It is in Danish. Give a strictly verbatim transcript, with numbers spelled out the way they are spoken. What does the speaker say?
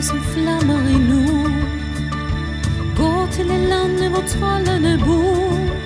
lyset som flammer endnu. Gå til et land hvor trollene bor.